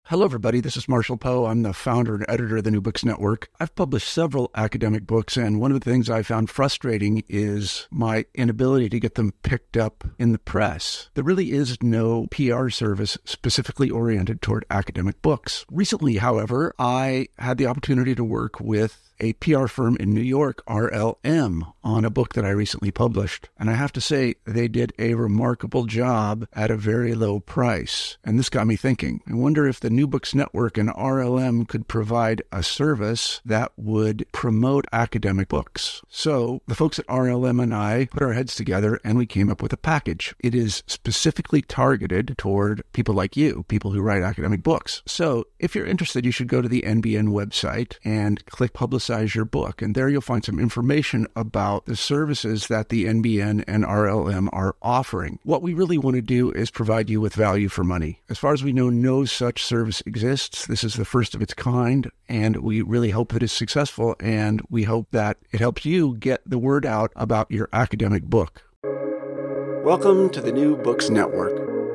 Hello, everybody. This is Marshall Poe. I'm the founder and editor of the New Books Network. I've published several academic books, and one of the things I found frustrating is my inability to get them picked up in the press. There really is no PR service specifically oriented toward academic books. Recently, however, I had the opportunity to work with a PR firm in New York, RLM, on a book that I recently published. And I have to say, they did a remarkable job at a very low price. And this got me thinking. I wonder if the New Books Network and RLM could provide a service that would promote academic books. So the folks at RLM and I put our heads together and we came up with a package. It is specifically targeted toward people like you, people who write academic books. So if you're interested, you should go to the NBN website and click Publicize Your Book. And there you'll find some information about the services that the NBN and RLM are offering. What we really want to do is provide you with value for money. As far as we know, no such service exists. This is the first of its kind, and we really hope that it's successful, and we hope that it helps you get the word out about your academic book. Welcome to the New Books Network.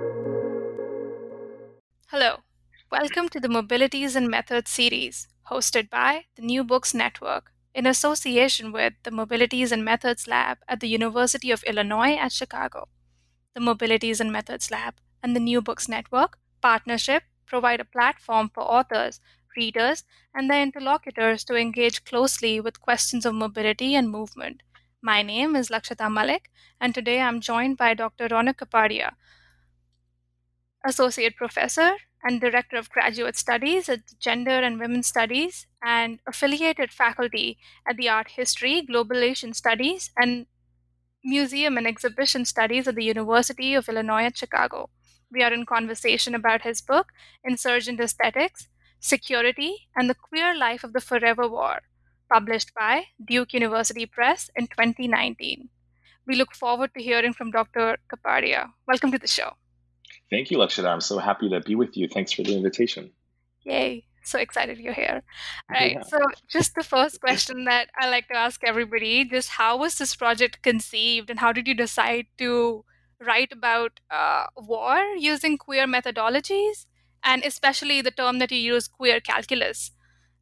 Hello. Welcome to the Mobilities and Methods series, hosted by the New Books Network, in association with the Mobilities and Methods Lab at the University of Illinois at Chicago. The Mobilities and Methods Lab and the New Books Network partnership provide a platform for authors, readers, and their interlocutors to engage closely with questions of mobility and movement. My name is Lakshata Malik, and today I'm joined by Dr. Ronak Kapadia, Associate Professor and Director of Graduate Studies at Gender and Women's Studies and affiliated faculty at the Art History, Global Asian Studies, and Museum and Exhibition Studies at the University of Illinois at Chicago. We are in conversation about his book, Insurgent Aesthetics, Security, and the Queer Life of the Forever War, published by Duke University Press in 2019. We look forward to hearing from Dr. Kapadia. Welcome to the show. Thank you, Lakshata. I'm so happy to be with you. Thanks for the invitation. Yay. So excited you're here. All right. Yeah. So just the first question that I like to ask everybody, just how was this project conceived and how did you decide to write about war using queer methodologies and especially the term that you use, queer calculus?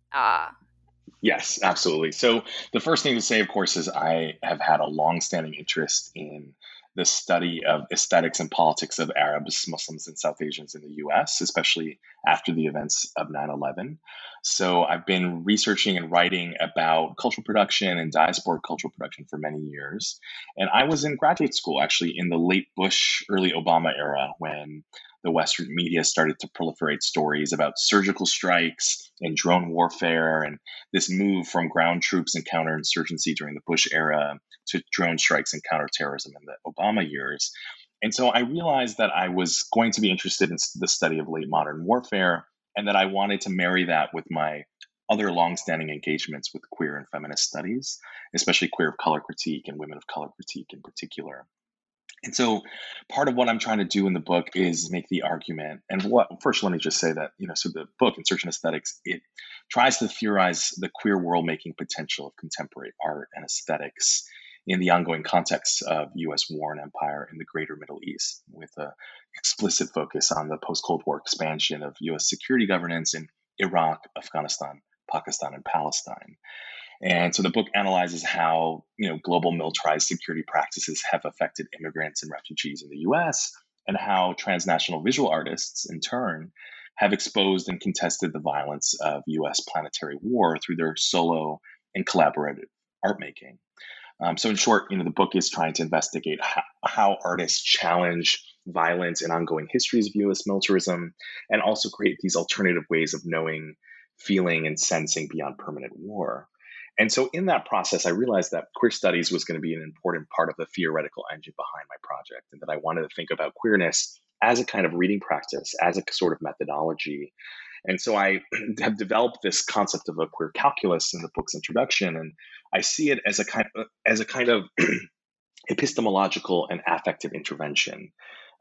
Yes, absolutely. So the first thing to say, of course, is I have had a long-standing interest in the study of aesthetics and politics of Arabs, Muslims, and South Asians in the US, especially after the events of 9/11. So I've been researching and writing about cultural production and diasporic cultural production for many years. And I was in graduate school, actually, in the late Bush, early Obama era when the Western media started to proliferate stories about surgical strikes and drone warfare and this move from ground troops and counterinsurgency during the Bush era to drone strikes and counterterrorism in the Obama years. And so I realized that I was going to be interested in the study of late modern warfare and that I wanted to marry that with my other longstanding engagements with queer and feminist studies, especially queer of color critique and women of color critique in particular. And so part of what I'm trying to do in the book is make the argument. And first, let me just say that, so the book, Insurgent Aesthetics, it tries to theorize the queer world making potential of contemporary art and aesthetics in the ongoing context of US war and empire in the greater Middle East, with an explicit focus on the post-Cold War expansion of US security governance in Iraq, Afghanistan, Pakistan, and Palestine. And so the book analyzes how, global militarized security practices have affected immigrants and refugees in the US, and how transnational visual artists, in turn, have exposed and contested the violence of US planetary war through their solo and collaborative art making. So in short, the book is trying to investigate how artists challenge violence and ongoing histories of US militarism, and also create these alternative ways of knowing, feeling, and sensing beyond permanent war. And so in that process, I realized that queer studies was going to be an important part of the theoretical engine behind my project, and that I wanted to think about queerness as a kind of reading practice, as a sort of methodology. And so I have developed this concept of a queer calculus in the book's introduction, and I see it as a kind of epistemological and affective intervention.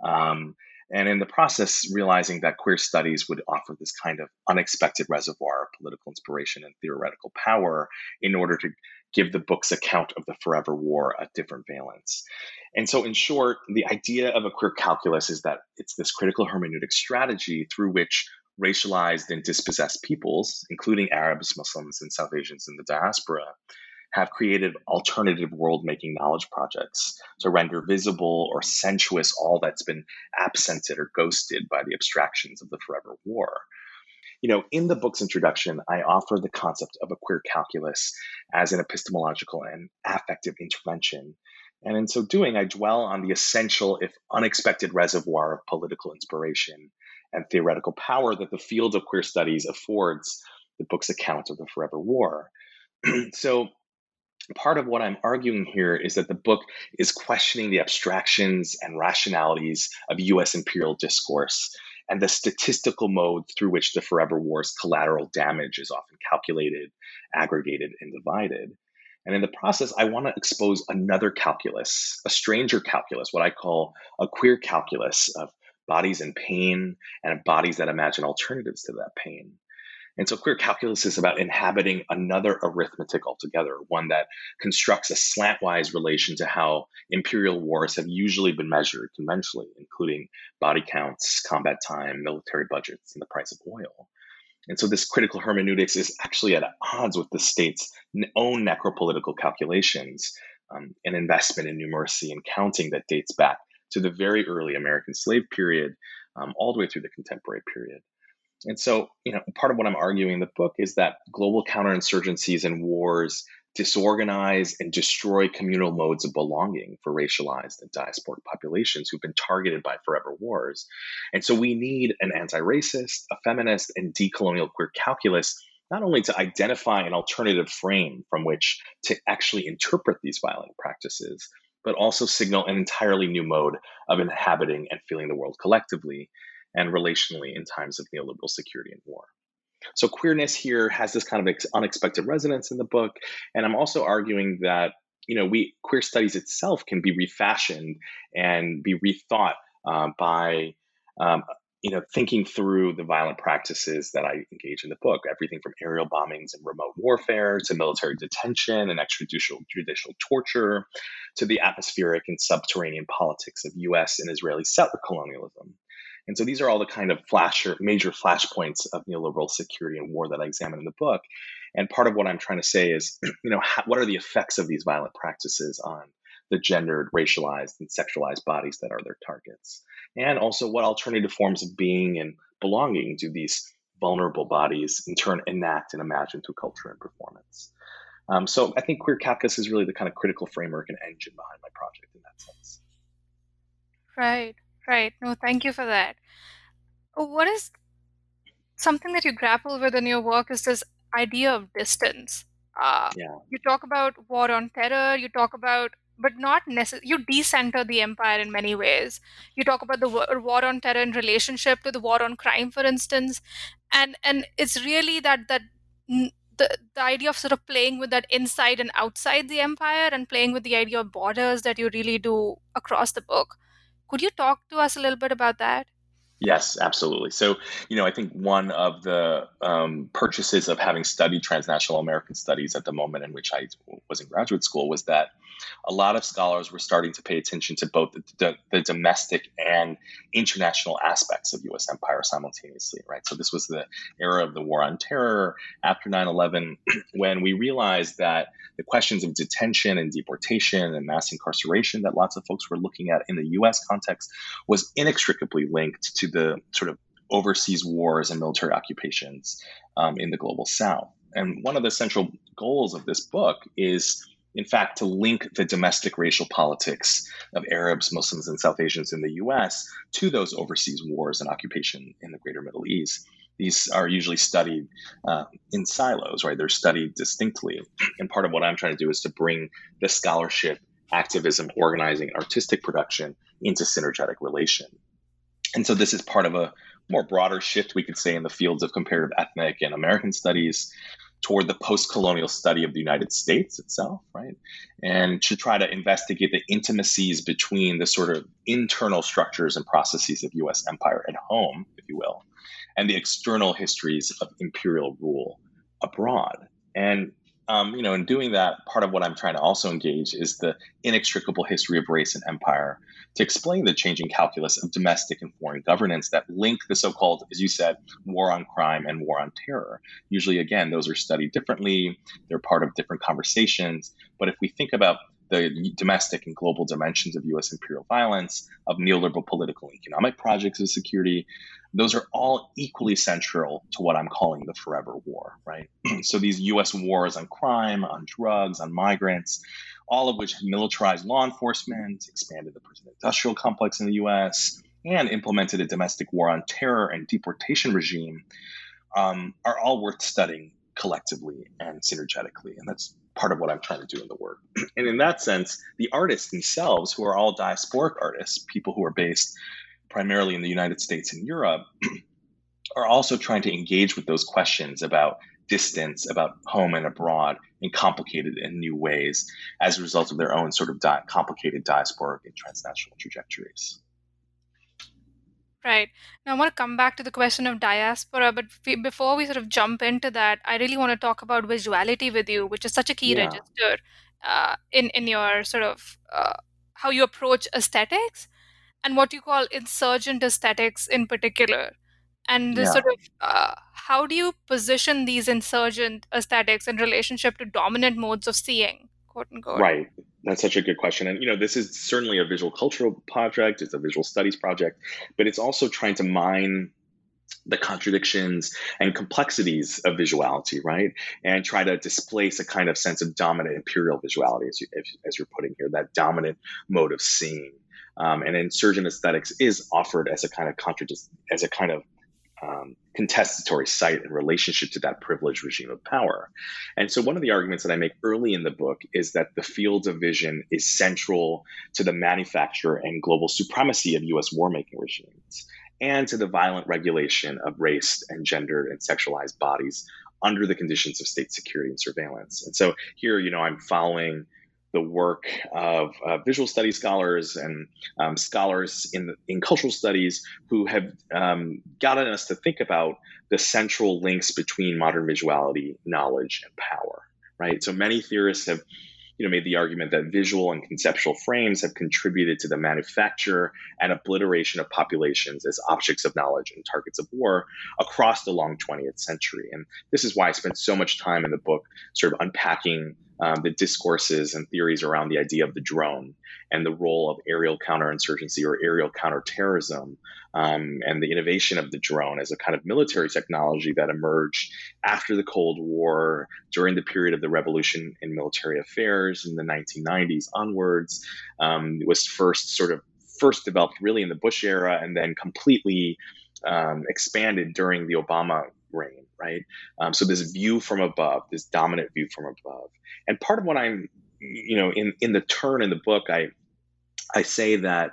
And in the process, realizing that queer studies would offer this kind of unexpected reservoir of political inspiration and theoretical power in order to give the book's account of the forever war a different valence. And so in short, the idea of a queer calculus is that it's this critical hermeneutic strategy through which racialized and dispossessed peoples, including Arabs, Muslims, and South Asians in the diaspora, have created alternative world-making knowledge projects to render visible or sensuous all that's been absented or ghosted by the abstractions of the forever war. In the book's introduction, I offer the concept of a queer calculus as an epistemological and affective intervention. And in so doing, I dwell on the essential, if unexpected, reservoir of political inspiration and theoretical power that the field of queer studies affords the book's account of the forever war. So part of what I'm arguing here is that the book is questioning the abstractions and rationalities of US imperial discourse and the statistical mode through which the forever war's collateral damage is often calculated, aggregated, and divided. And in the process, I want to expose another calculus, a stranger calculus, what I call a queer calculus of bodies in pain and bodies that imagine alternatives to that pain. And so queer calculus is about inhabiting another arithmetic altogether, one that constructs a slantwise relation to how imperial wars have usually been measured conventionally, including body counts, combat time, military budgets, and the price of oil. And so this critical hermeneutics is actually at odds with the state's own necropolitical calculations, an investment in numeracy and counting that dates back to the very early American slave period, all the way through the contemporary period. And so, part of what I'm arguing in the book is that global counterinsurgencies and wars disorganize and destroy communal modes of belonging for racialized and diasporic populations who've been targeted by forever wars. And so we need an anti-racist, a feminist, and decolonial queer calculus, not only to identify an alternative frame from which to actually interpret these violent practices, but also signal an entirely new mode of inhabiting and feeling the world collectively and relationally in times of neoliberal security and war. So queerness here has this kind of unexpected resonance in the book. And I'm also arguing that, queer studies itself can be refashioned and be rethought by, thinking through the violent practices that I engage in the book, everything from aerial bombings and remote warfare to military detention and extrajudicial torture to the atmospheric and subterranean politics of US and Israeli settler colonialism. And so these are all the kind of major flashpoints of neoliberal security and war that I examine in the book. And part of what I'm trying to say is, what are the effects of these violent practices on the gendered, racialized, and sexualized bodies that are their targets? And also, what alternative forms of being and belonging do these vulnerable bodies in turn enact and imagine through culture and performance? So I think queer calculus is really the kind of critical framework and engine behind my project in that sense. Right. No, thank you for that. What is something that you grapple with in your work is this idea of distance. You talk about war on terror, but not necessarily, you decenter the empire in many ways. You talk about the war on terror in relationship to the war on crime, for instance. And it's really the idea of sort of playing with that inside and outside the empire and playing with the idea of borders that you really do across the book. Could you talk to us a little bit about that? Yes, absolutely. So, I think one of the purchases of having studied transnational American studies at the moment in which I was in graduate school was that a lot of scholars were starting to pay attention to both the domestic and international aspects of U.S. empire simultaneously, right? So this was the era of the war on terror after 9/11, when we realized that the questions of detention and deportation and mass incarceration that lots of folks were looking at in the U.S. context was inextricably linked to the sort of overseas wars and military occupations in the global South. And one of the central goals of this book is, in fact, to link the domestic racial politics of Arabs, Muslims, and South Asians in the U.S. to those overseas wars and occupation in the greater Middle East. These are usually studied in silos, right? They're studied distinctly. And part of what I'm trying to do is to bring the scholarship, activism, organizing, and artistic production into synergetic relation. And so this is part of a more broader shift, we could say, in the fields of comparative ethnic and American studies toward the post-colonial study of the United States itself, right? And to try to investigate the intimacies between the sort of internal structures and processes of U.S. empire at home, if you will, and the external histories of imperial rule abroad. And in doing that, part of what I'm trying to also engage is the inextricable history of race and empire to explain the changing calculus of domestic and foreign governance that link the so-called, as you said, war on crime and war on terror. Usually, again, those are studied differently. They're part of different conversations. But if we think about the domestic and global dimensions of U.S. imperial violence, of neoliberal political and economic projects of security, those are all equally central to what I'm calling the forever war, right? So these U.S. wars on crime, on drugs, on migrants, all of which have militarized law enforcement, expanded the prison industrial complex in the U.S., and implemented a domestic war on terror and deportation regime, are all worth studying collectively and synergetically. And that's part of what I'm trying to do in the work. And in that sense, the artists themselves, who are all diasporic artists, people who are based primarily in the United States and Europe, are also trying to engage with those questions about distance, about home and abroad in complicated and new ways as a result of their own sort of complicated diasporic and transnational trajectories. Right. Now, I want to come back to the question of diaspora, but before we sort of jump into that, I really want to talk about visuality with you, which is such a key Yeah. register in your sort of how you approach aesthetics and what you call insurgent aesthetics in particular. And this Yeah. sort of how do you position these insurgent aesthetics in relationship to dominant modes of seeing, quote unquote? Right. That's such a good question. And, this is certainly a visual cultural project. It's a visual studies project, but it's also trying to mine the contradictions and complexities of visuality, right? And try to displace a kind of sense of dominant imperial visuality, as you're putting here, that dominant mode of seeing. And insurgent aesthetics is offered as a kind of contestatory site in relationship to that privileged regime of power. And so one of the arguments that I make early in the book is that the field of vision is central to the manufacture and global supremacy of U.S. war-making regimes and to the violent regulation of race and gendered and sexualized bodies under the conditions of state security and surveillance. And so here, I'm following the work of visual studies scholars and scholars in cultural studies who have gotten us to think about the central links between modern visuality, knowledge, and power, right? So many theorists have made the argument that visual and conceptual frames have contributed to the manufacture and obliteration of populations as objects of knowledge and targets of war across the long 20th century. And this is why I spent so much time in the book sort of unpacking the discourses and theories around the idea of the drone and the role of aerial counterinsurgency or aerial counterterrorism, and the innovation of the drone as a kind of military technology that emerged after the Cold War, during the period of the revolution in military affairs in the 1990s onwards. It was first developed really in the Bush era and then completely expanded during the Obama reign, right? So this view from above, this dominant view from above. And part of what I'm, in the turn in the book, I say that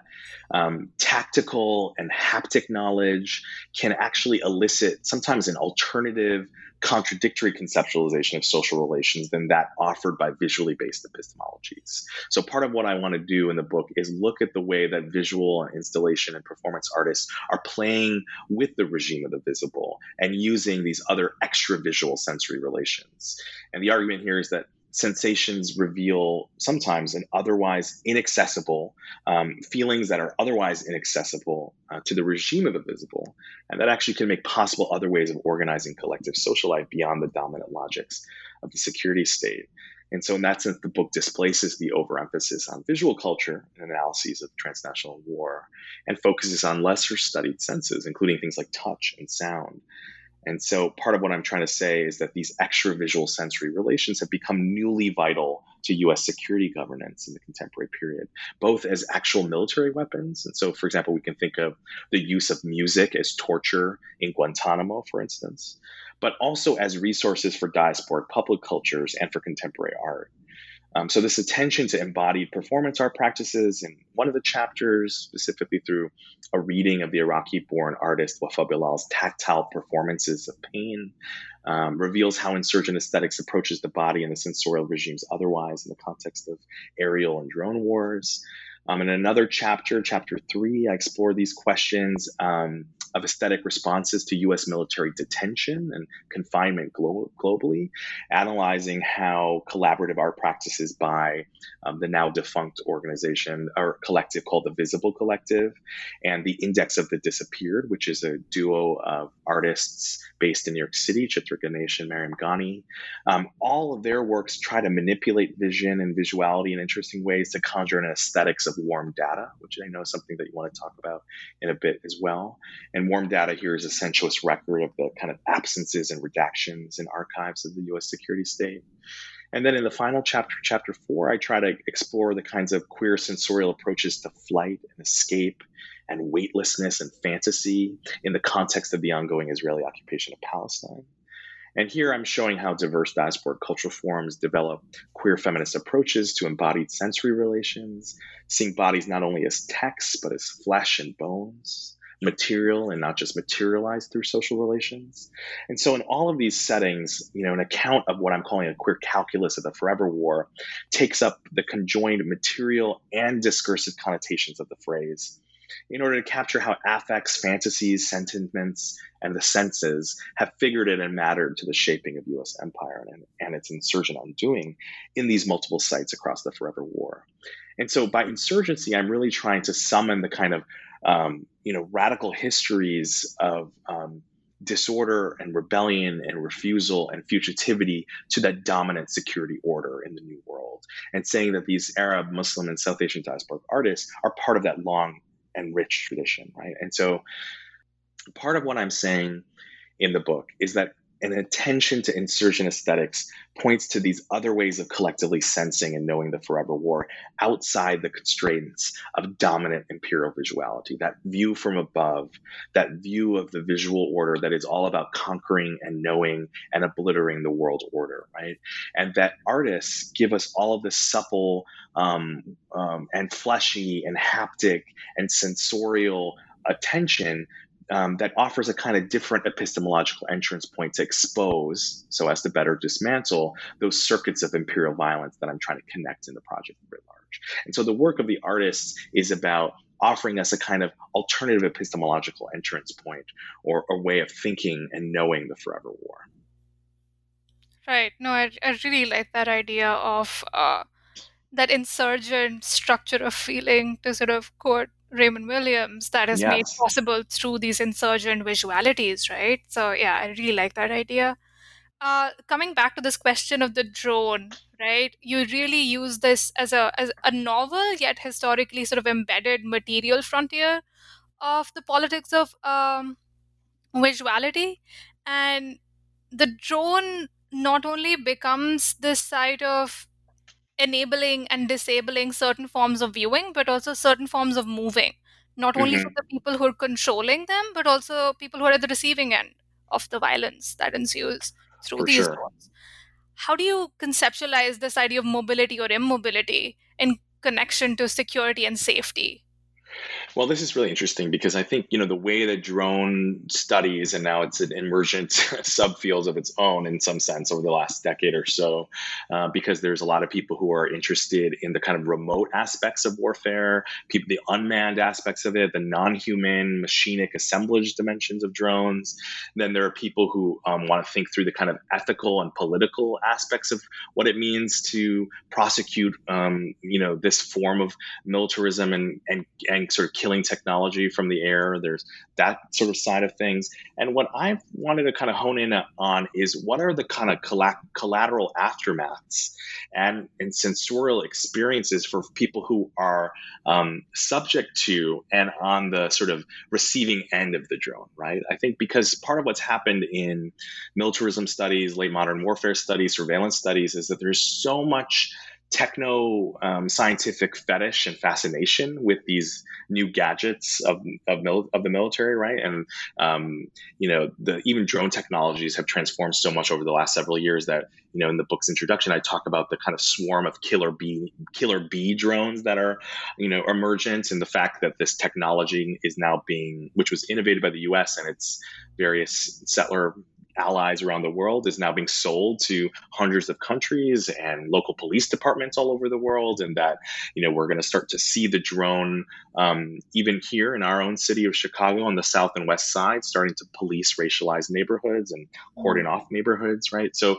tactical and haptic knowledge can actually elicit sometimes an alternative, contradictory conceptualization of social relations than that offered by visually based epistemologies. So part of what I want to do in the book is look at the way that visual and installation and performance artists are playing with the regime of the visible and using these other extra visual sensory relations. And the argument here is that sensations reveal sometimes an otherwise inaccessible feelings that are otherwise inaccessible to the regime of the visible, and that actually can make possible other ways of organizing collective social life beyond the dominant logics of the security state. And so in that sense, the book displaces the overemphasis on visual culture and analyses of transnational war and focuses on lesser studied senses, including things like touch and sound. And so part of what I'm trying to say is that these extra visual sensory relations have become newly vital to U.S. security governance in the contemporary period, both as actual military weapons. And so, for example, we can think of the use of music as torture in Guantanamo, for instance, but also as resources for diasporic public cultures and for contemporary art. So this attention to embodied performance art practices in one of the chapters, specifically through a reading of the Iraqi-born artist Wafa Bilal's tactile performances of pain, reveals how insurgent aesthetics approaches the body and the sensorial regimes otherwise in the context of aerial and drone wars. In another chapter, chapter 3, I explore these questions of aesthetic responses to U.S. military detention and confinement globally, analyzing how collaborative art practices by the now defunct organization or collective called the Visible Collective and the Index of the Disappeared, which is a duo of artists based in New York City, Chitra Ganesh and Mariam Ghani. All of their works try to manipulate vision and visuality in interesting ways to conjure an aesthetics of warm data, which I know is something that you want to talk about in a bit as well. And warm data here is a sensuous record of the kind of absences and redactions in archives of the US security state. And then in the final chapter, chapter 4, I try to explore the kinds of queer sensorial approaches to flight and escape and weightlessness and fantasy in the context of the ongoing Israeli occupation of Palestine. And here I'm showing how diverse diasporic cultural forms develop queer feminist approaches to embodied sensory relations, seeing bodies not only as texts, but as flesh and bones, material and not just materialized through social relations. And so in all of these settings, an account of what I'm calling a queer calculus of the forever war takes up the conjoined material and discursive connotations of the phrase in order to capture how affects, fantasies, sentiments, and the senses have figured in and mattered to the shaping of U.S. empire and its insurgent undoing in these multiple sites across the forever war. And so by insurgency, I'm really trying to summon the kind of radical histories of disorder and rebellion and refusal and fugitivity to that dominant security order in the New World, and saying that these Arab, Muslim, and South Asian diasporic artists are part of that long and rich tradition, right? And so part of what I'm saying in the book is that an attention to insurgent aesthetics points to these other ways of collectively sensing and knowing the forever war outside the constraints of dominant imperial visuality, that view from above, that view of the visual order that is all about conquering and knowing and obliterating the world order, right? And that artists give us all of this supple and fleshy and haptic and sensorial attention that offers a kind of different epistemological entrance point to expose, so as to better dismantle those circuits of imperial violence that I'm trying to connect in the project writ large. And so the work of the artists is about offering us a kind of alternative epistemological entrance point or a way of thinking and knowing the forever war. Right. No, I really like that idea of that insurgent structure of feeling, to sort of quote Raymond Williams, that is made Yes. possible through these insurgent visualities, right? So yeah, I really like that idea. Coming back to this question of the drone, right? You really use this as a novel yet historically sort of embedded material frontier of the politics of visuality, and the drone not only becomes this site of enabling and disabling certain forms of viewing, but also certain forms of moving, not only for Mm-hmm. the people who are controlling them, but also people who are at the receiving end of the violence that ensues through For these sure. drones. How do you conceptualize this idea of mobility or immobility in connection to security and safety? Well, this is really interesting because I think, the way that drone studies, and now it's an emergent subfield of its own in some sense over the last decade or so, because there's a lot of people who are interested in the kind of remote aspects of warfare, the unmanned aspects of it, the non-human machinic assemblage dimensions of drones. Then there are people who want to think through the kind of ethical and political aspects of what it means to prosecute, this form of militarism and sort of killing technology from the air. There's that sort of side of things. And what I wanted to kind of hone in on is what are the kind of collateral aftermaths and sensorial experiences for people who are subject to and on the sort of receiving end of the drone, right? I think because part of what's happened in militarism studies, late modern warfare studies, surveillance studies is that there's so much techno scientific fetish and fascination with these new gadgets of the military, right? And even drone technologies have transformed so much over the last several years that in the book's introduction I talk about the kind of swarm of killer bee drones that are emergent, and the fact that this technology is now which was innovated by the U.S. and its various settler allies around the world is now being sold to hundreds of countries and local police departments all over the world, and that we're going to start to see the drone even here in our own city of Chicago on the south and west side, starting to police racialized neighborhoods and cordon off neighborhoods, right? So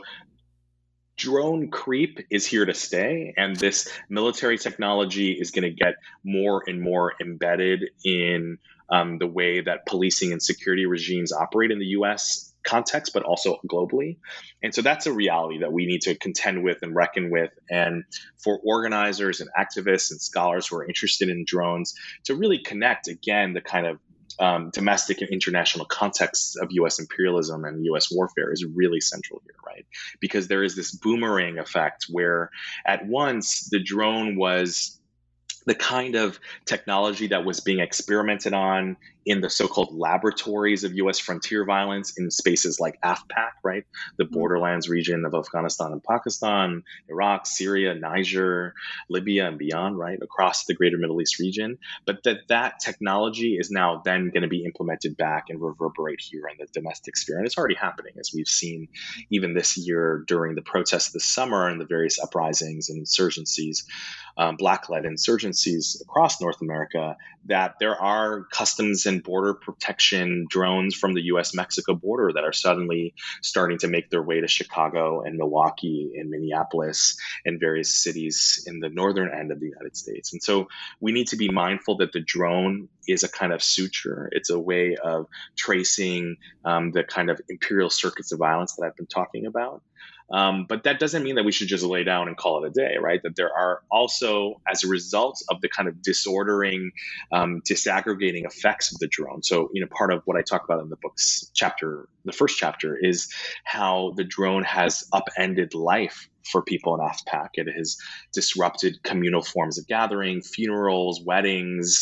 drone creep is here to stay, and this military technology is going to get more and more embedded in the way that policing and security regimes operate in the U.S. context, but also globally. And so that's a reality that we need to contend with and reckon with. And for organizers and activists and scholars who are interested in drones to really connect, again, the kind of domestic and international contexts of U.S. imperialism and U.S. warfare is really central here, right? Because there is this boomerang effect where at once the drone was the kind of technology that was being experimented on in the so-called laboratories of U.S. frontier violence in spaces like AFPAC, right? The borderlands region of Afghanistan and Pakistan, Iraq, Syria, Niger, Libya, and beyond, right? Across the greater Middle East region. But that technology is now then going to be implemented back and reverberate here in the domestic sphere. And it's already happening, as we've seen even this year during the protests this summer and the various uprisings and insurgencies, Black-led insurgencies across North America, that there are customs and border protection drones from the U.S.-Mexico border that are suddenly starting to make their way to Chicago and Milwaukee and Minneapolis and various cities in the northern end of the United States. And so we need to be mindful that the drone is a kind of suture. It's a way of tracing the kind of imperial circuits of violence that I've been talking about. But that doesn't mean that we should just lay down and call it a day, right? That there are also, as a result of the kind of disordering, disaggregating effects of the drone. So, part of what I talk about in the book's chapter, the first chapter, is how the drone has upended life for people in AFPAC. It has disrupted communal forms of gathering, funerals, weddings,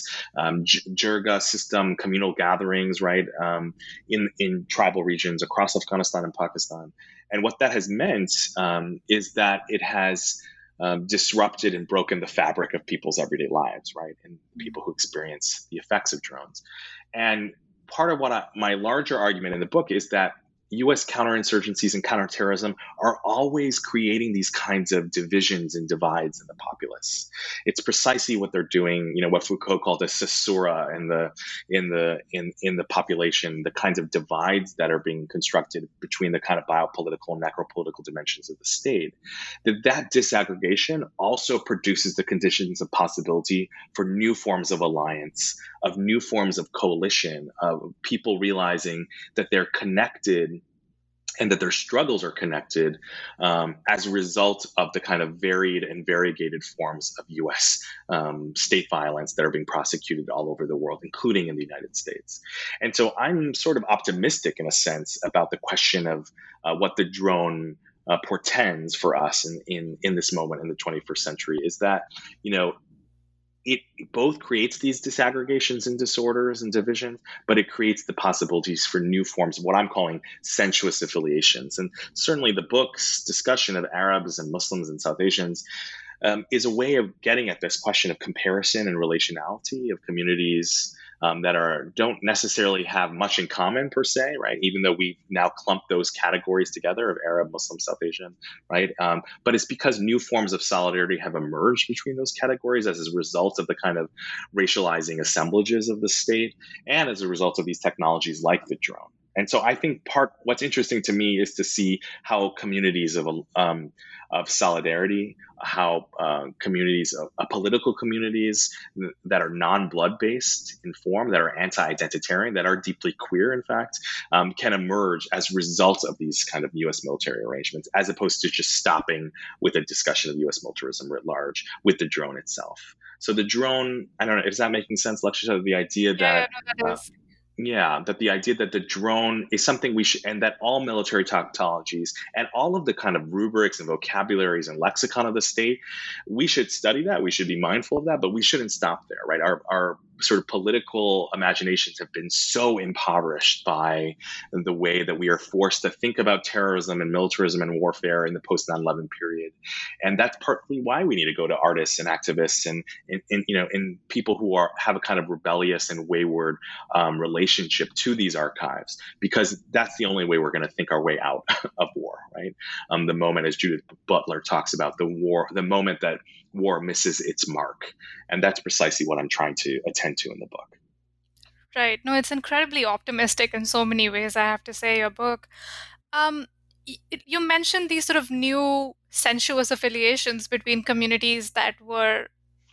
jirga system, communal gatherings, right, in tribal regions across Afghanistan and Pakistan. And what that has meant is that it has disrupted and broken the fabric of people's everyday lives, right, and people who experience the effects of drones. And part of what my larger argument in the book is that U.S. counterinsurgencies and counterterrorism are always creating these kinds of divisions and divides in the populace. It's precisely what they're doing. What Foucault called a caesura in the population, the kinds of divides that are being constructed between the kind of biopolitical and necropolitical dimensions of the state. That disaggregation also produces the conditions of possibility for new forms of alliance, of new forms of coalition, of people realizing that they're connected and that their struggles are connected as a result of the kind of varied and variegated forms of U.S. State violence that are being prosecuted all over the world, including in the United States. And so I'm sort of optimistic in a sense about the question of what the drone portends for us in this moment in the 21st century, is that, it both creates these disaggregations and disorders and divisions, but it creates the possibilities for new forms of what I'm calling sensuous affiliations. And certainly the book's discussion of Arabs and Muslims and South Asians is a way of getting at this question of comparison and relationality of communities that don't necessarily have much in common per se, right? Even though we've now clumped those categories together of Arab, Muslim, South Asian, right? But it's because new forms of solidarity have emerged between those categories as a result of the kind of racializing assemblages of the state and as a result of these technologies like the drone. And so I think what's interesting to me is to see how communities of solidarity, how communities, political communities that are non-blood based in form, that are anti-identitarian, that are deeply queer, in fact, can emerge as a result of these kind of U.S. military arrangements, as opposed to just stopping with a discussion of U.S. militarism writ large with the drone itself. So the drone, I don't know, is that making sense, Lakshya? The idea that that the idea that the drone is something we should, and that all military technologies and all of the kind of rubrics and vocabularies and lexicon of the state, we should study that. We should be mindful of that, but we shouldn't stop there, right? sort of political imaginations have been so impoverished by the way that we are forced to think about terrorism and militarism and warfare in the post 9/11 period. And that's partly why we need to go to artists and activists and people who have a kind of rebellious and wayward relationship to these archives, because that's the only way we're going to think our way out of war, right? The moment, as Judith Butler talks about, the moment that war misses its mark. And that's precisely what I'm trying to attend to in the book. Right. No, it's incredibly optimistic in so many ways, I have to say, your book. You mentioned these sort of new sensuous affiliations between communities that were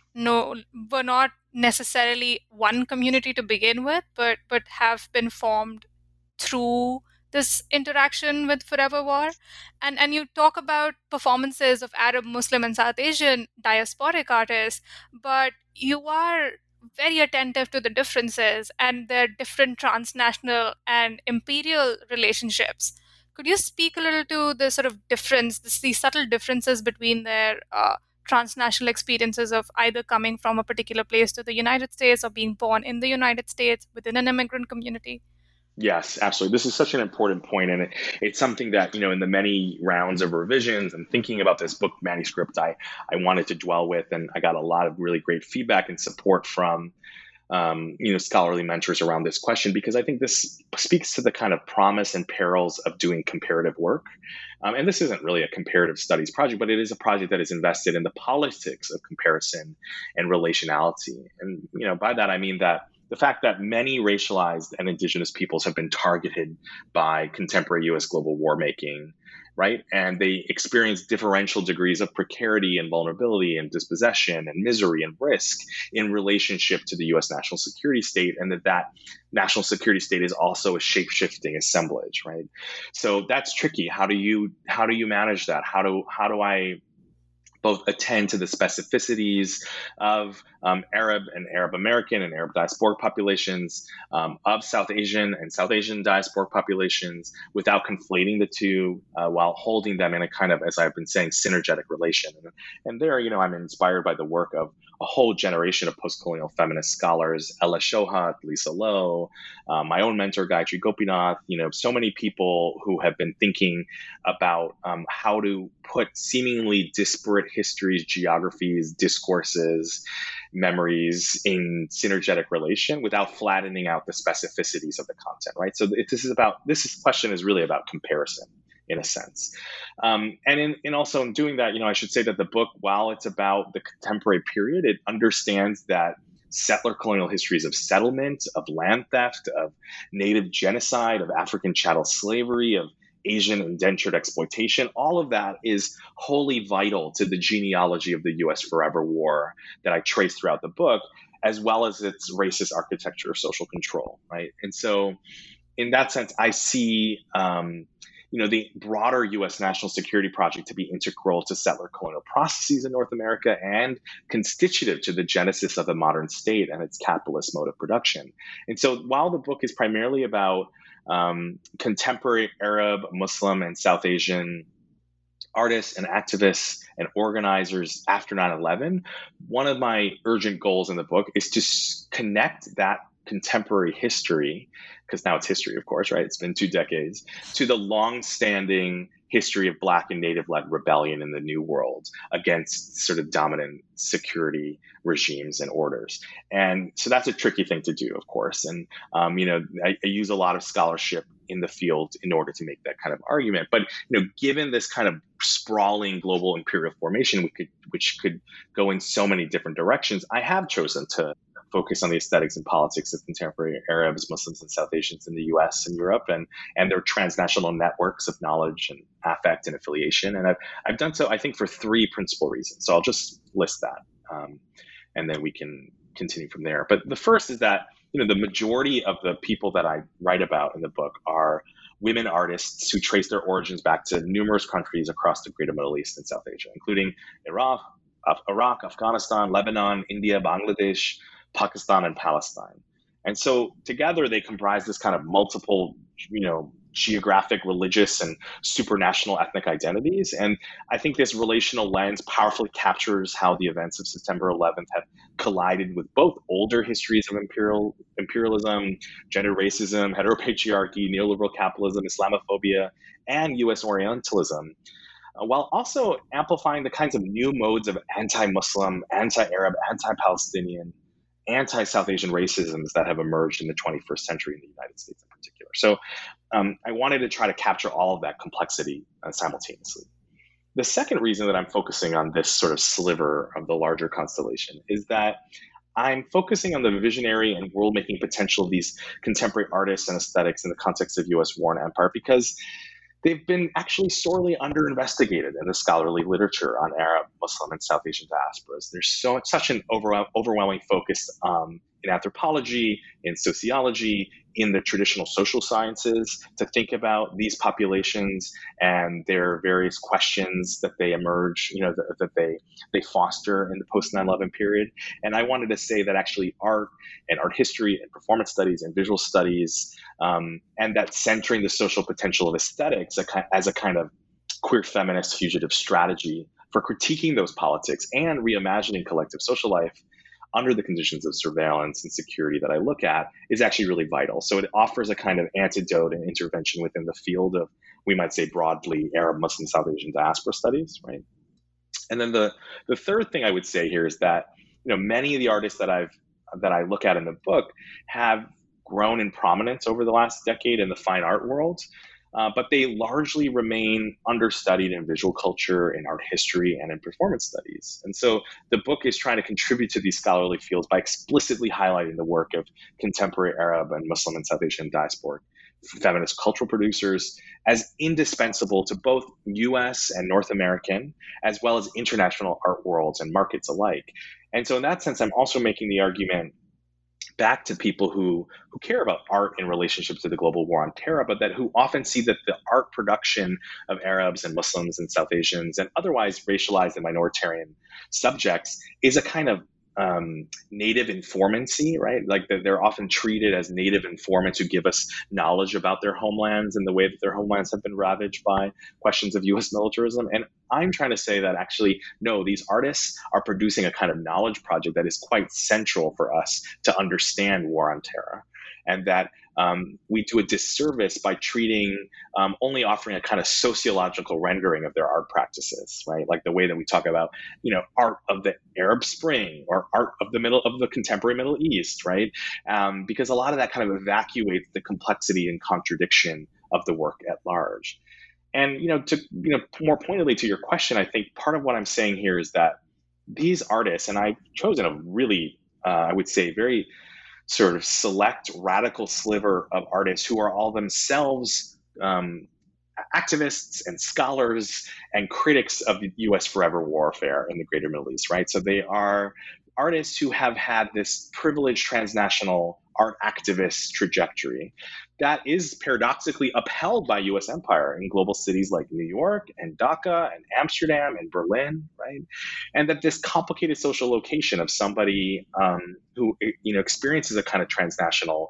not necessarily one community to begin with, but have been formed through this interaction with Forever War. And you talk about performances of Arab, Muslim, and South Asian diasporic artists, but you are very attentive to the differences and their different transnational and imperial relationships. Could you speak a little to the sort of difference, these subtle differences between their transnational experiences of either coming from a particular place to the United States or being born in the United States within an immigrant community? Yes, absolutely. This is such an important point, and it's something that, in the many rounds of revisions and thinking about this book manuscript, I wanted to dwell with, and I got a lot of really great feedback and support from scholarly mentors around this question, because I think this speaks to the kind of promise and perils of doing comparative work. And this isn't really a comparative studies project, but it is a project that is invested in the politics of comparison and relationality. And by that I mean that the fact that many racialized and indigenous peoples have been targeted by contemporary U.S. global war making, right? And they experience differential degrees of precarity and vulnerability and dispossession and misery and risk in relationship to the U.S. national security state, and that national security state is also a shape-shifting assemblage, right? So that's tricky. How do you manage that? How do I both attend to the specificities of Arab and Arab American and Arab diasporic populations, of South Asian and South Asian diasporic populations, without conflating the two, while holding them in a kind of, as I've been saying, synergetic relation. And there, I'm inspired by the work of a whole generation of post-colonial feminist scholars: Ella Shohat, Lisa Lowe, my own mentor, Gayatri Gopinath, so many people who have been thinking about how to put seemingly disparate histories, geographies, discourses, memories in synergetic relation without flattening out the specificities of the content, right? So this question is really about comparison, in a sense. And also in doing that, I should say that the book, while it's about the contemporary period, it understands that settler colonial histories of settlement, of land theft, of native genocide, of African chattel slavery, of Asian indentured exploitation, all of that is wholly vital to the genealogy of the U.S. Forever War that I trace throughout the book, as well as its racist architecture of social control, right? And so in that sense, I see the broader U.S. national security project to be integral to settler colonial processes in North America and constitutive to the genesis of the modern state and its capitalist mode of production. And so while the book is primarily about contemporary Arab, Muslim, and South Asian artists and activists and organizers after 9/11, one of my urgent goals in the book is to connect that contemporary history, because now it's history, of course, right? It's been 2 decades, to the long-standing history of Black and Native-led rebellion in the New World against sort of dominant security regimes and orders. And so that's a tricky thing to do, of course. And, I use a lot of scholarship in the field in order to make that kind of argument. But, given this kind of sprawling global imperial formation, which could go in so many different directions, I have chosen to focus on the aesthetics and politics of contemporary Arabs, Muslims, and South Asians in the US and Europe, and their transnational networks of knowledge and affect and affiliation. And I've done so, I think, for 3 principal reasons. So I'll just list that, and then we can continue from there. But the first is that, the majority of the people that I write about in the book are women artists who trace their origins back to numerous countries across the greater Middle East and South Asia, including Iraq, Afghanistan, Lebanon, India, Bangladesh, Pakistan, and Palestine. And so together they comprise this kind of multiple, geographic, religious, and supranational ethnic identities. And I think this relational lens powerfully captures how the events of September 11th have collided with both older histories of imperialism, gender racism, heteropatriarchy, neoliberal capitalism, Islamophobia, and US Orientalism, while also amplifying the kinds of new modes of anti-Muslim, anti-Arab, anti-Palestinian, anti-South Asian racisms that have emerged in the 21st century in the United States in particular. So I wanted to try to capture all of that complexity simultaneously. The second reason that I'm focusing on this sort of sliver of the larger constellation is that I'm focusing on the visionary and world-making potential of these contemporary artists and aesthetics in the context of US war and empire, because they've been actually sorely underinvestigated in the scholarly literature on Arab, Muslim, and South Asian diasporas. There's such an overwhelming focus in anthropology, in sociology, in the traditional social sciences to think about these populations and their various questions that they emerge, that they foster in the post 9/11 period. And I wanted to say that actually art and art history and performance studies and visual studies, and that centering the social potential of aesthetics as a kind of queer feminist fugitive strategy for critiquing those politics and reimagining collective social life under the conditions of surveillance and security that I look at is actually really vital. So it offers a kind of antidote and intervention within the field of, we might say broadly, Arab, Muslim, South Asian diaspora studies, right? And then the third thing I would say here is that, many of the artists that I look at in the book have grown in prominence over the last decade in the fine art world, but they largely remain understudied in visual culture, in art history, and in performance studies. And so the book is trying to contribute to these scholarly fields by explicitly highlighting the work of contemporary Arab and Muslim and South Asian diasporic feminist cultural producers as indispensable to both US and North American, as well as international art worlds and markets alike. And so in that sense, I'm also making the argument back to people who care about art in relationship to the global war on terror, but that who often see that the art production of Arabs and Muslims and South Asians and otherwise racialized and minoritarian subjects is a kind of native informancy, right? Like they're often treated as native informants who give us knowledge about their homelands and the way that their homelands have been ravaged by questions of US militarism. And I'm trying to say that actually, no, these artists are producing a kind of knowledge project that is quite central for us to understand war on terror. And that we do a disservice by only offering a kind of sociological rendering of their art practices, right? Like the way that we talk about, art of the Arab Spring or art of the contemporary Middle East, right? Because a lot of that kind of evacuates the complexity and contradiction of the work at large. And more pointedly to your question, I think part of what I'm saying here is that these artists, and I've chosen a really, I would say, very sort of select radical sliver of artists who are all themselves activists and scholars and critics of the US forever warfare in the greater Middle East, right? So they are artists who have had this privileged transnational art activist trajectory that is paradoxically upheld by US empire in global cities like New York and Dhaka and Amsterdam and Berlin, right? And that this complicated social location of somebody who experiences a kind of transnational,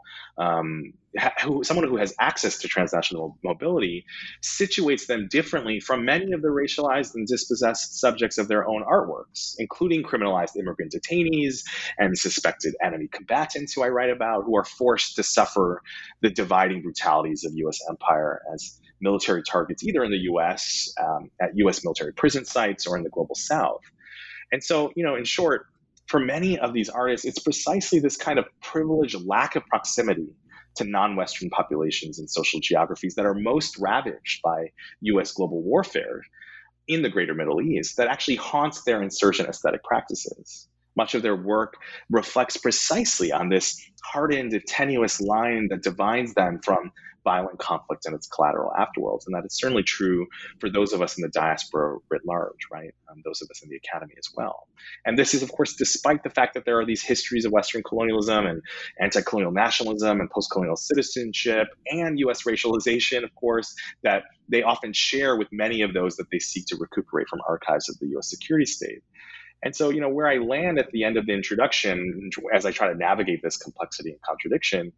someone who has access to transnational mobility situates them differently from many of the racialized and dispossessed subjects of their own artworks, including criminalized immigrant detainees and suspected enemy combatants who I write about, who are forced to suffer the dividing brutalities of US empire as military targets, either in the US, at US military prison sites, or in the global South. And so, in short, for many of these artists, it's precisely this kind of privileged lack of proximity to non-Western populations and social geographies that are most ravaged by US global warfare in the greater Middle East that actually haunts their insurgent aesthetic practices. Much of their work reflects precisely on this hardened, tenuous line that divides them from violent conflict and its collateral afterworlds. And that is certainly true for those of us in the diaspora writ large, right? Those of us in the academy as well. And this is, of course, despite the fact that there are these histories of Western colonialism and anti-colonial nationalism and post-colonial citizenship and US racialization, of course, that they often share with many of those that they seek to recuperate from archives of the US security state. And so, where I land at the end of the introduction, as I try to navigate this complexity and contradiction,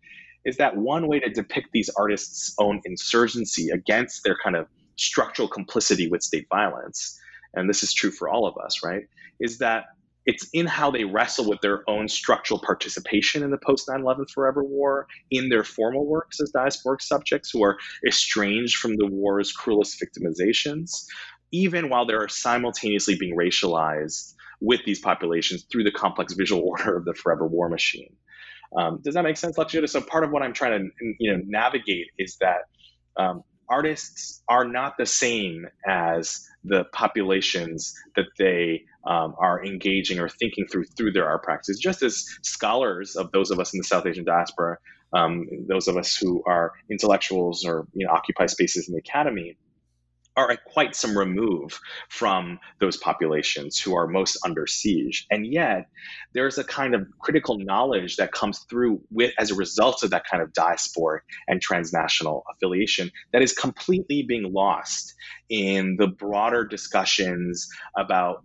is that one way to depict these artists' own insurgency against their kind of structural complicity with state violence, and this is true for all of us, right, is that it's in how they wrestle with their own structural participation in the post 9/11 forever war in their formal works as diasporic subjects who are estranged from the war's cruelest victimizations, even while they're simultaneously being racialized with these populations through the complex visual order of the forever war machine. Does that make sense, Lakshya? So part of what I'm trying to navigate is that artists are not the same as the populations that they are engaging or thinking through their art practices. Just as scholars of those of us in the South Asian diaspora, those of us who are intellectuals or occupy spaces in the academy, are at quite some remove from those populations who are most under siege. And yet there's a kind of critical knowledge that comes through as a result of that kind of diasporic and transnational affiliation that is completely being lost in the broader discussions about,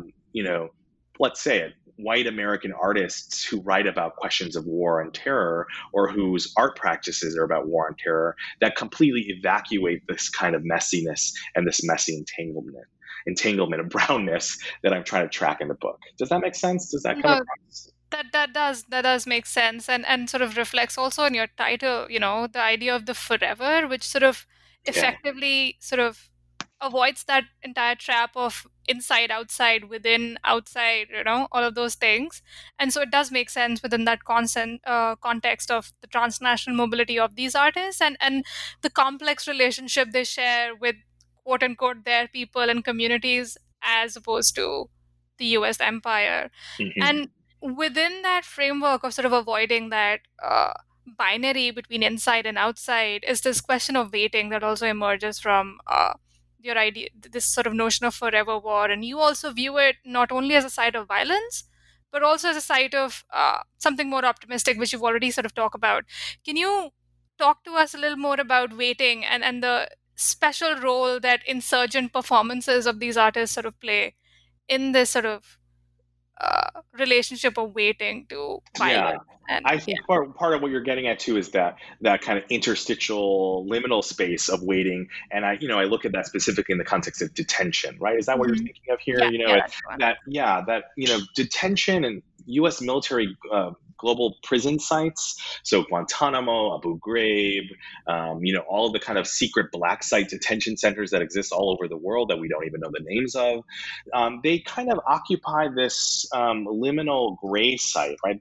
let's say it, white American artists who write about questions of war and terror, or whose art practices are about war and terror, that completely evacuate this kind of messiness and this messy entanglement of brownness that I'm trying to track in the book. Does that make sense? Does that come across? That does make sense, and sort of reflects also in your title, the idea of the forever, which sort of effectively sort of avoids that entire trap of inside, outside, within, outside, all of those things. And so it does make sense within that context of the transnational mobility of these artists and the complex relationship they share with quote unquote their people and communities as opposed to the US empire. Mm-hmm. And within that framework of sort of avoiding that binary between inside and outside is this question of waiting that also emerges from your idea, this sort of notion of forever war. And you also view it not only as a site of violence, but also as a site of something more optimistic, which you've already sort of talked about. Can you talk to us a little more about waiting and the special role that insurgent performances of these artists sort of play in this sort of relationship of waiting to violence? And, I think part of what you're getting at too is that kind of interstitial liminal space of waiting, and I look at that specifically in the context of detention, right? Is that what you're thinking of here? Detention and U.S. military global prison sites, so Guantanamo, Abu Ghraib, all of the kind of secret black site detention centers that exist all over the world that we don't even know the names of, they kind of occupy this liminal gray site, right?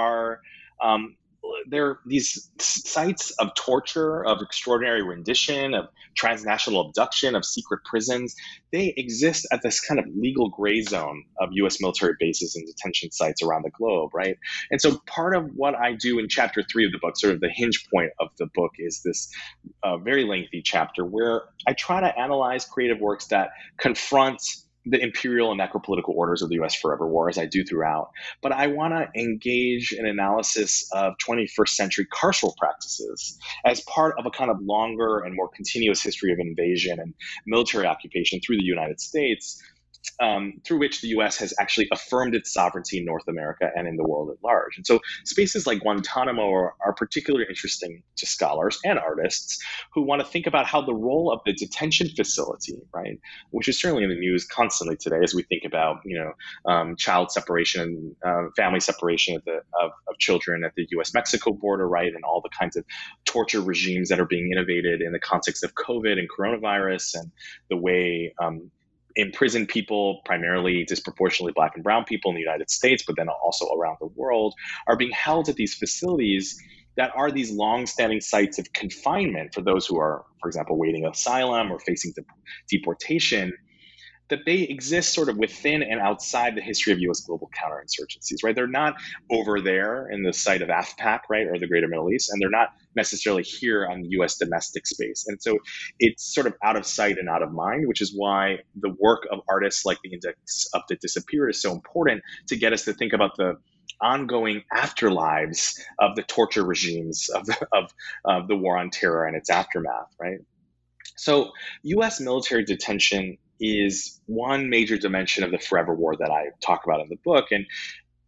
They're these sites of torture, of extraordinary rendition, of transnational abduction, of secret prisons. They exist at this kind of legal gray zone of U.S. military bases and detention sites around the globe, right? And so part of what I do in chapter 3 of the book, sort of the hinge point of the book, is this very lengthy chapter where I try to analyze creative works that confront the imperial and necropolitical orders of the U.S. forever war, as I do throughout. But I want to engage in analysis of 21st century carceral practices as part of a kind of longer and more continuous history of invasion and military occupation through the United States, through which the U.S. has actually affirmed its sovereignty in North America and in the world at large. And so spaces like Guantanamo are particularly interesting to scholars and artists who want to think about how the role of the detention facility, right, which is certainly in the news constantly today as we think about, child separation and family separation of children at the U.S.-Mexico border, right, and all the kinds of torture regimes that are being innovated in the context of COVID and coronavirus, and the way imprisoned people, primarily disproportionately Black and brown people in the United States, but then also around the world, are being held at these facilities that are these long-standing sites of confinement for those who are, for example, waiting asylum or facing deportation, that they exist sort of within and outside the history of U.S. global counterinsurgencies, right? They're not over there in the site of AFPAC, right, or the Greater Middle East, and they're not necessarily here on U.S. domestic space. And so it's sort of out of sight and out of mind, which is why the work of artists like the Index of the Disappeared is so important to get us to think about the ongoing afterlives of the torture regimes of the war on terror and its aftermath, right? So U.S. military detention is one major dimension of the forever war that I talk about in the book. And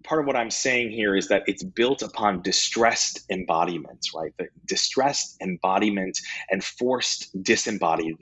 part of what I'm saying here is that it's built upon distressed embodiment, right? The distressed embodiment and forced disembodiment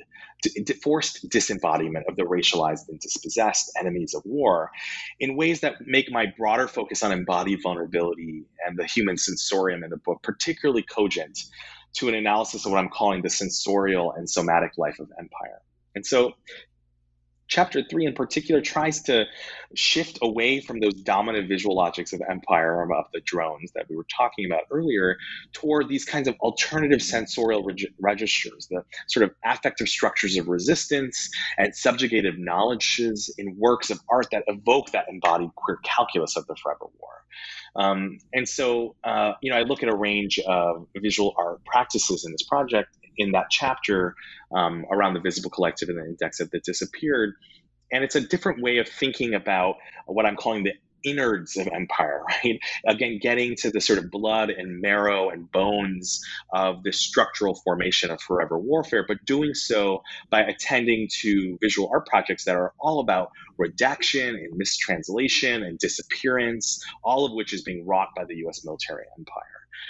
of the racialized and dispossessed enemies of war in ways that make my broader focus on embodied vulnerability and the human sensorium in the book particularly cogent to an analysis of what I'm calling the sensorial and somatic life of empire. And so Chapter 3 in particular tries to shift away from those dominant visual logics of empire, of the drones that we were talking about earlier, toward these kinds of alternative sensorial registers, the sort of affective structures of resistance and subjugative knowledges in works of art that evoke that embodied queer calculus of the Forever War. And so, I look at a range of visual art practices in this project, in that chapter, around the visible collective and the index of the disappeared. And it's a different way of thinking about what I'm calling the innards of empire, right? Again, getting to the sort of blood and marrow and bones of the structural formation of forever warfare, but doing so by attending to visual art projects that are all about redaction and mistranslation and disappearance, all of which is being wrought by the US military empire.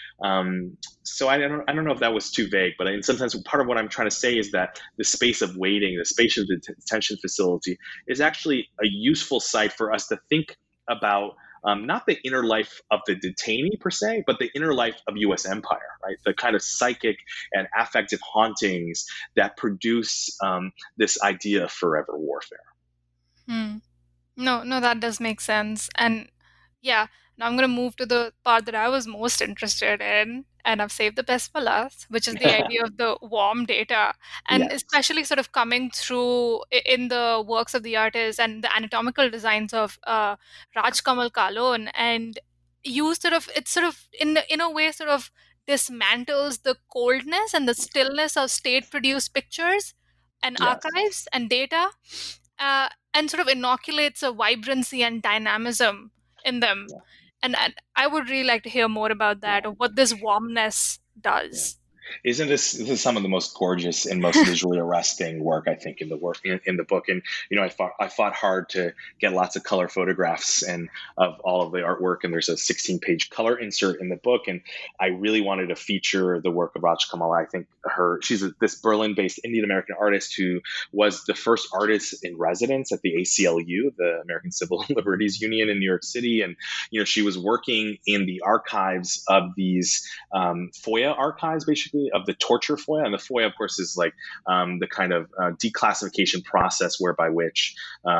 So I don't know if that was too vague, but sometimes part of what I'm trying to say is that the space of waiting, the space of the detention facility, is actually a useful site for us to think about not the inner life of the detainee per se, but the inner life of U.S. empire, right? The kind of psychic and affective hauntings that produce this idea of forever warfare. No, that does make sense. And yeah, now I'm going to move to the part that I was most interested in, and I've saved the best for last, which is the idea of the warm data, and Yes. especially sort of coming through in the works of the artists and the anatomical designs of Rajkamal Kalon. And you sort of, it's sort of in a way sort of dismantles the coldness and the stillness of state-produced pictures and Yes. archives and data, and sort of inoculates a vibrancy and dynamism in them. Yeah. And I would really like to hear more about that, of what this warmness does. Isn't this is some of the most gorgeous and most visually arresting work, I think, in the work in the book? And I fought hard to get lots of color photographs and of all of the artwork, and there's a 16-page color insert in the book. And I really wanted to feature the work of Rajkamal. I think she's this Berlin-based Indian American artist who was the first artist in residence at the ACLU, the American Civil Liberties Union in New York City. And she was working in the archives of these FOIA archives, basically, of the torture FOIA. And the FOIA, of course, is like the kind of declassification process whereby which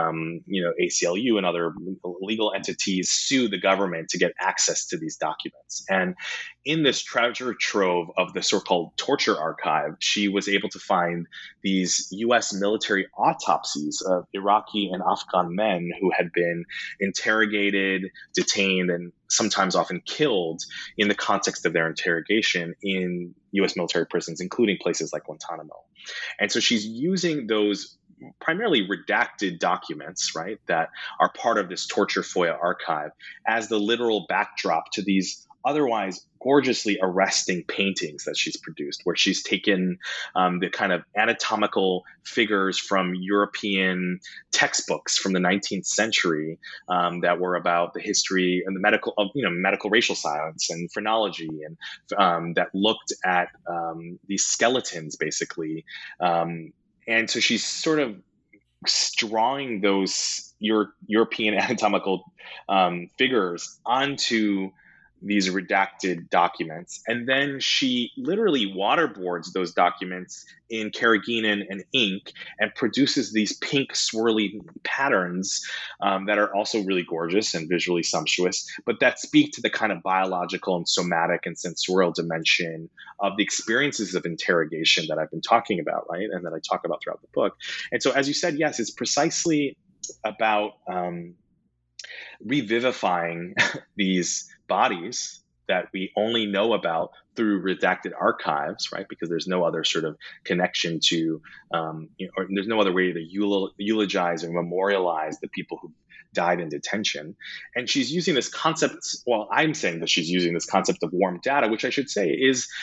ACLU and other legal entities sue the government to get access to these documents. And in this treasure trove of the so-called torture archive, she was able to find these U.S. military autopsies of Iraqi and Afghan men who had been interrogated, detained, and sometimes often killed in the context of their interrogation in U.S. military prisons, including places like Guantanamo. And so she's using those primarily redacted documents, right, that are part of this torture FOIA archive as the literal backdrop to these otherwise gorgeously arresting paintings that she's produced, where she's taken the kind of anatomical figures from European textbooks from the 19th century that were about the history and the medical racial science and phrenology, and that looked at these skeletons, basically. And so she's sort of drawing those European anatomical figures onto these redacted documents. And then she literally waterboards those documents in carrageenan and ink and produces these pink swirly patterns that are also really gorgeous and visually sumptuous, but that speak to the kind of biological and somatic and sensorial dimension of the experiences of interrogation that I've been talking about, right? And that I talk about throughout the book. And so, as you said, yes, it's precisely about revivifying these bodies that we only know about through redacted archives, right? Because there's no other sort of connection to, or there's no other way to eulogize or memorialize the people who died in detention. And she's using this concept, well, I'm saying that she's using this concept of warm data, which I should say is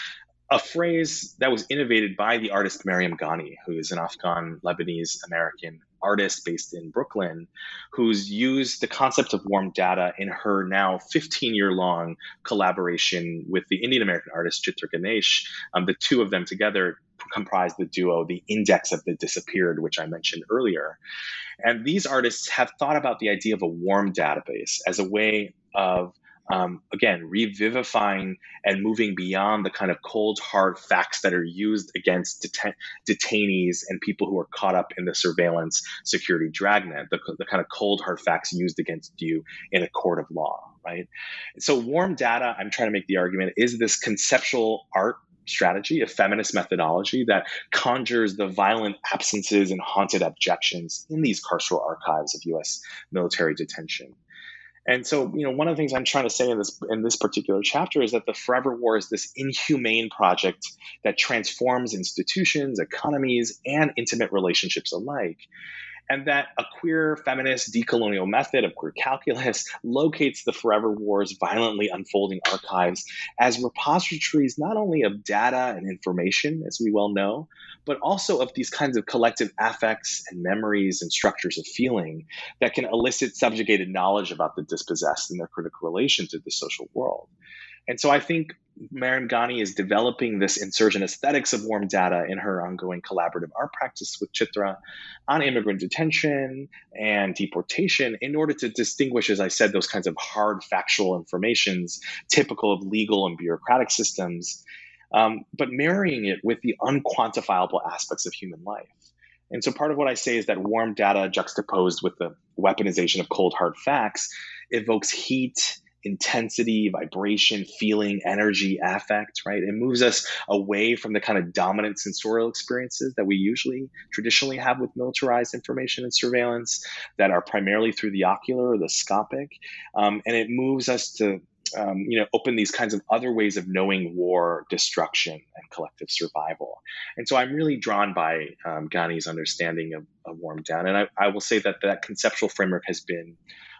a phrase that was innovated by the artist Mariam Ghani, who is an Afghan Lebanese American artist based in Brooklyn, who's used the concept of warm data in her now 15-year-long collaboration with the Indian American artist Chitra Ganesh. The two of them together comprise the duo, the Index of the Disappeared, which I mentioned earlier. And these artists have thought about the idea of a warm database as a way of again, revivifying and moving beyond the kind of cold, hard facts that are used against detainees and people who are caught up in the surveillance security dragnet, the kind of cold, hard facts used against you in a court of law, right? So warm data, I'm trying to make the argument, is this conceptual art strategy, a feminist methodology that conjures the violent absences and haunted objections in these carceral archives of U.S. military detention. And so, one of the things I'm trying to say in this particular chapter is that the Forever War is this inhumane project that transforms institutions, economies, and intimate relationships alike. And that a queer feminist decolonial method of queer calculus locates the Forever War's violently unfolding archives as repositories not only of data and information, as we well know, but also of these kinds of collective affects and memories and structures of feeling that can elicit subjugated knowledge about the dispossessed and their critical relation to the social world. And so I think Mariam Ghani is developing this insurgent aesthetics of warm data in her ongoing collaborative art practice with Chitra on immigrant detention and deportation in order to distinguish, as I said, those kinds of hard factual informations typical of legal and bureaucratic systems, but marrying it with the unquantifiable aspects of human life. And so part of what I say is that warm data juxtaposed with the weaponization of cold, hard facts evokes heat, intensity, vibration, feeling, energy, affect, right? It moves us away from the kind of dominant sensorial experiences that we traditionally have with militarized information and surveillance that are primarily through the ocular or the scopic. And it moves us to open these kinds of other ways of knowing war, destruction, and collective survival. And so I'm really drawn by Ghani's understanding of warm data. And I will say that conceptual framework has been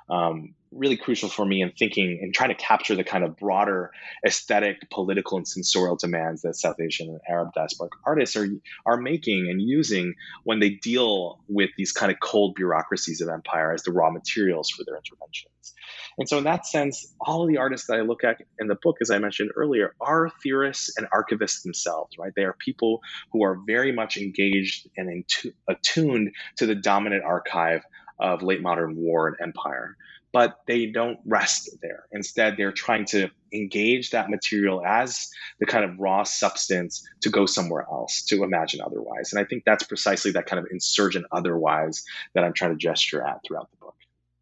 really crucial for me in thinking and trying to capture the kind of broader aesthetic, political, and sensorial demands that South Asian and Arab diasporic artists are making and using when they deal with these kind of cold bureaucracies of empire as the raw materials for their interventions. And so in that sense, all of the artists that I look at in the book, as I mentioned earlier, are theorists and archivists themselves, right? They are people who are very much engaged and attuned to the dominant archive of late modern war and empire. But they don't rest there. Instead, they're trying to engage that material as the kind of raw substance to go somewhere else, to imagine otherwise. And I think that's precisely that kind of insurgent otherwise that I'm trying to gesture at throughout the book.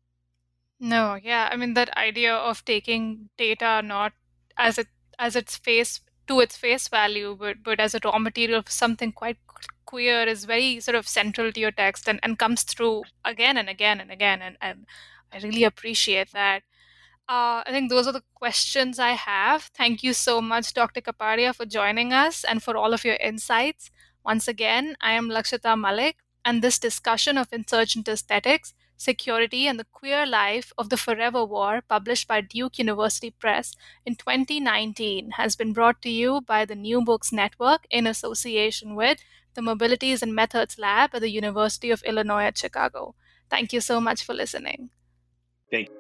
No, yeah. I mean, that idea of taking data not as its face value, but as a raw material for something quite queer is very sort of central to your text and comes through again and again and again. And I really appreciate that. I think those are the questions I have. Thank you so much, Dr. Kapadia, for joining us and for all of your insights. Once again, I am Lakshita Malik, and this discussion of insurgent aesthetics, security, and the queer life of the Forever War, published by Duke University Press in 2019, has been brought to you by the New Books Network in association with the Mobilities and Methods Lab at the University of Illinois at Chicago. Thank you so much for listening. Thank you.